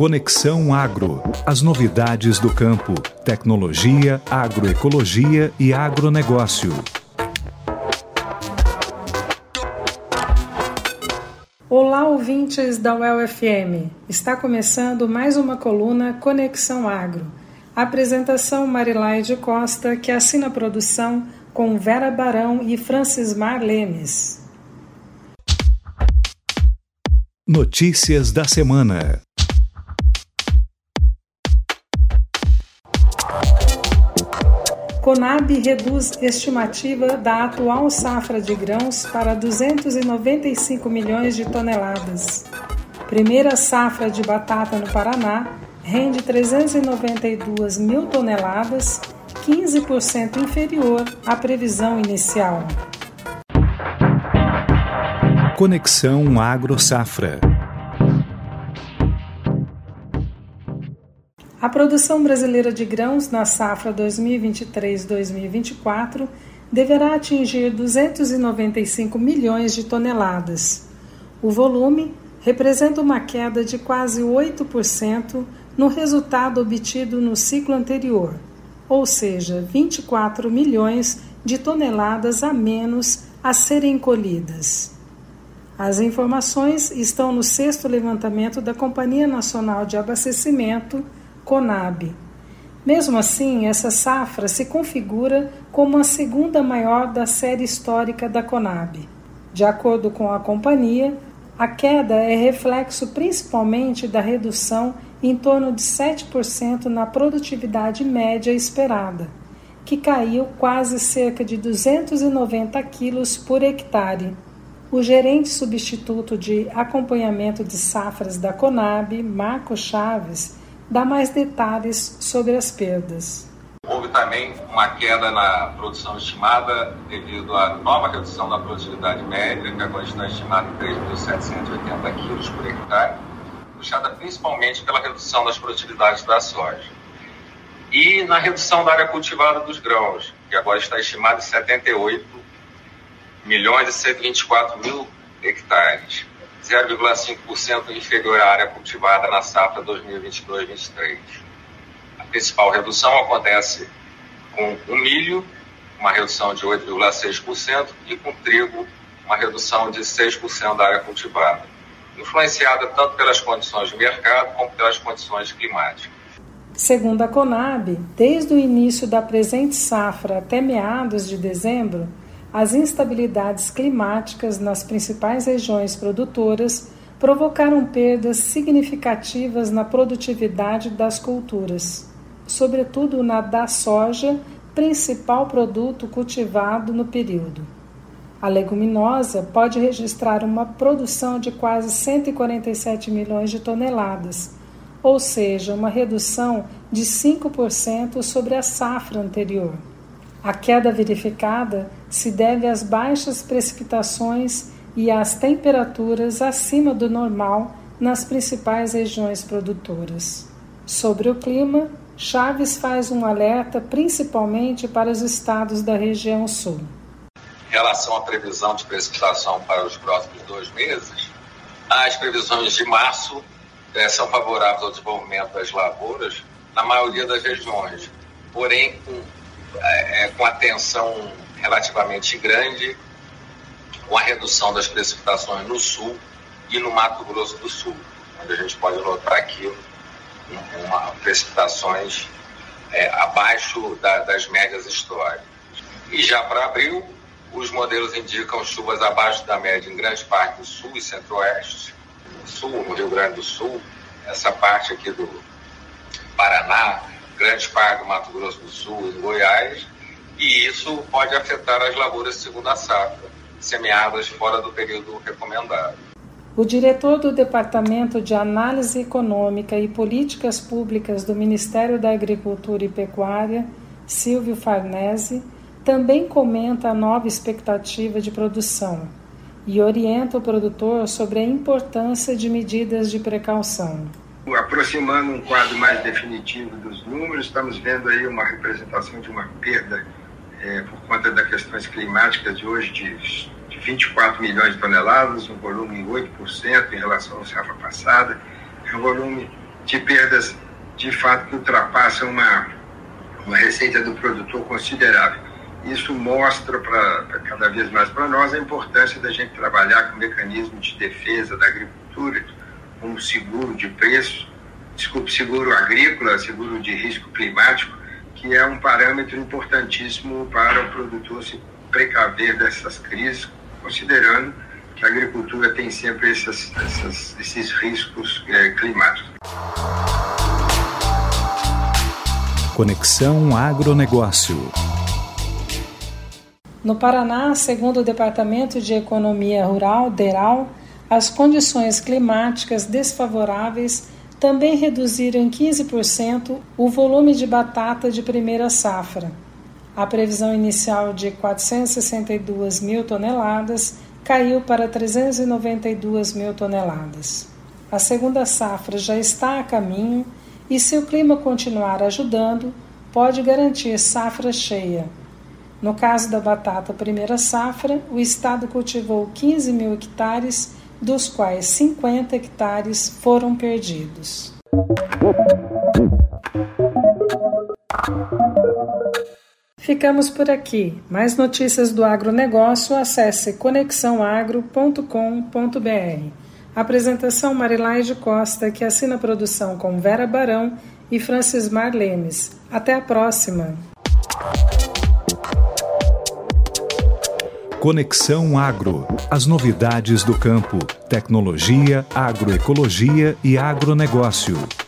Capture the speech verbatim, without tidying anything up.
Conexão Agro. As novidades do campo, tecnologia, agroecologia e agronegócio. Olá, ouvintes da U E L F M. Está começando mais uma coluna Conexão Agro. Apresentação Marilaide Costa, que assina a produção com Vera Barão e Francismar Lemes. Notícias da semana. Conab reduz estimativa da atual safra de grãos para duzentos e noventa e cinco milhões de toneladas. Primeira safra de batata no Paraná rende trezentos e noventa e duas mil toneladas, quinze por cento inferior à previsão inicial. Conexão Agro-Safra. A produção brasileira de grãos na safra dois mil e vinte e três dois mil e vinte e quatro deverá atingir duzentos e noventa e cinco milhões de toneladas. O volume representa uma queda de quase oito por cento no resultado obtido no ciclo anterior, ou seja, vinte e quatro milhões de toneladas a menos a serem colhidas. As informações estão no sexto levantamento da Companhia Nacional de Abastecimento, Conab. Mesmo assim, essa safra se configura como a segunda maior da série histórica da Conab. De acordo com a companhia, a queda é reflexo principalmente da redução em torno de sete por cento na produtividade média esperada, que caiu quase cerca de duzentos e noventa quilos por hectare. O gerente substituto de acompanhamento de safras da Conab, Marco Chaves, dá mais detalhes sobre as perdas. Houve também uma queda na produção estimada devido à nova redução da produtividade média, que agora está estimada em três mil setecentos e oitenta quilos por hectare, puxada principalmente pela redução das produtividades da soja. E na redução da área cultivada dos grãos, que agora está estimada em setenta e oito milhões e cento e vinte e quatro mil hectares, zero vírgula cinco por cento inferior à área cultivada na safra dois mil e vinte e dois vinte e três. A principal redução acontece com o milho, uma redução de oito vírgula seis por cento, e com o trigo, uma redução de seis por cento da área cultivada, influenciada tanto pelas condições de mercado como pelas condições climáticas. Segundo a Conab, desde o início da presente safra até meados de dezembro, as instabilidades climáticas nas principais regiões produtoras provocaram perdas significativas na produtividade das culturas, sobretudo na da soja, principal produto cultivado no período. A leguminosa pode registrar uma produção de quase cento e quarenta e sete milhões de toneladas, ou seja, uma redução de cinco por cento sobre a safra anterior. A queda verificada se deve às baixas precipitações e às temperaturas acima do normal nas principais regiões produtoras. Sobre o clima, Chaves faz um alerta principalmente para os estados da região sul. Em relação à previsão de precipitação para os próximos dois meses, as previsões de março eh, são favoráveis ao desenvolvimento das lavouras na maioria das regiões, porém com É, com a tensão relativamente grande, com a redução das precipitações no sul e no Mato Grosso do Sul, onde a gente pode notar aqui uma, precipitações é, abaixo da, das médias históricas. E já para abril, os modelos indicam chuvas abaixo da média em grande parte do sul e centro-oeste, no sul, no Rio Grande do Sul, essa parte aqui do Paraná, grande parte do Mato Grosso do Sul e Goiás, e isso pode afetar as lavouras de segunda safra, semeadas fora do período recomendado. O diretor do Departamento de Análise Econômica e Políticas Públicas do Ministério da Agricultura e Pecuária, Silvio Farnese, também comenta a nova expectativa de produção e orienta o produtor sobre a importância de medidas de precaução. Aproximando um quadro mais definitivo dos números, estamos vendo aí uma representação de uma perda é, por conta das questões climáticas de hoje de, de vinte e quatro milhões de toneladas, um volume em oito por cento em relação à safra passada. É um volume de perdas, de fato, que ultrapassam uma, uma receita do produtor considerável. Isso mostra pra, pra cada vez mais para nós a importância da gente trabalhar com mecanismo de defesa da agricultura, como seguro de preço, desculpe, seguro agrícola, seguro de risco climático, que é um parâmetro importantíssimo para o produtor se precaver dessas crises, considerando que a agricultura tem sempre essas, essas, esses riscos é, climáticos. Conexão Agronegócio. No Paraná, segundo o Departamento de Economia Rural, DERAL, as condições climáticas desfavoráveis também reduziram em quinze por cento o volume de batata de primeira safra. A previsão inicial de quatrocentas e sessenta e duas mil toneladas caiu para trezentas e noventa e duas mil toneladas. A segunda safra já está a caminho e, se o clima continuar ajudando, pode garantir safra cheia. No caso da batata primeira safra, o estado cultivou quinze mil hectares, dos quais cinquenta hectares foram perdidos. Ficamos por aqui. Mais notícias do agronegócio, acesse conexão agro ponto com ponto b r. Apresentação Marilaide Costa, que assina a produção com Vera Barão e Francismar Lemes. Até a próxima. Conexão Agro. As novidades do campo, tecnologia, agroecologia e agronegócio.